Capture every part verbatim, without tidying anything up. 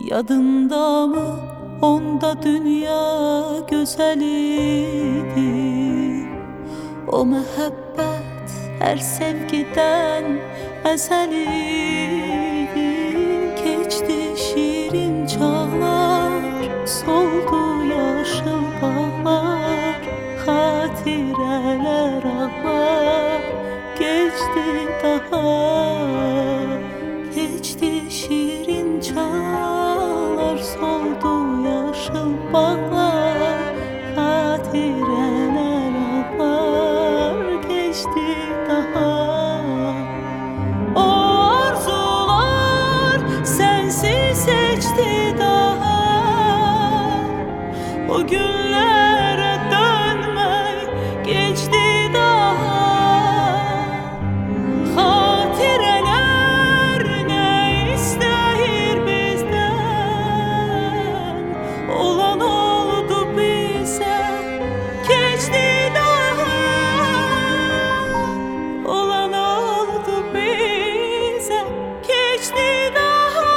Yadında mı onda dünya güzeliydi? O mehabbet her sevgiden ezeliydi. Geçti şirin çağlar, soldu yaşıl bağlar, hatireler ağlar. Geçti daha, geçti şirin çağlar, soldu yaşıl bağlar, hatireler ağlar. Geçti daha. O arzular sensiz seçti daha. O günlere dönmek geçti daha. Hatireler ne ister bizden? Olan oldu bize, geçti daha. Olan oldu bize, geçti daha.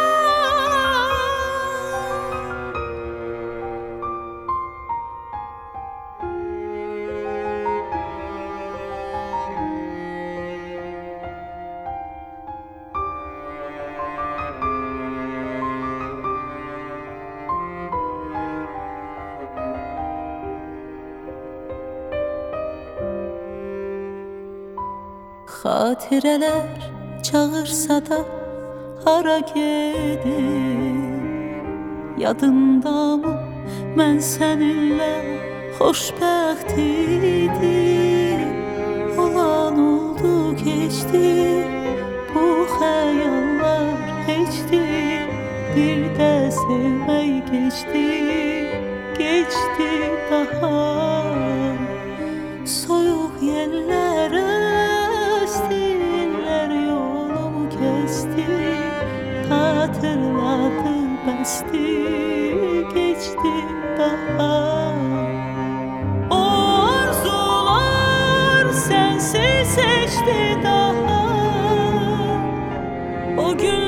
Hatireler çağırsa da hara gedim? Yadında mı mən səninlə xoşbəxt idim? Olan oldu geçti, bu xəyallar keçdi. Bir də sevmək geçti, geçti daha. Soyuq yerlərə estirlər, yolumu kesti. Hatırladı bəsdi, geçti daha. O arzular sensiz seçti daha. O gün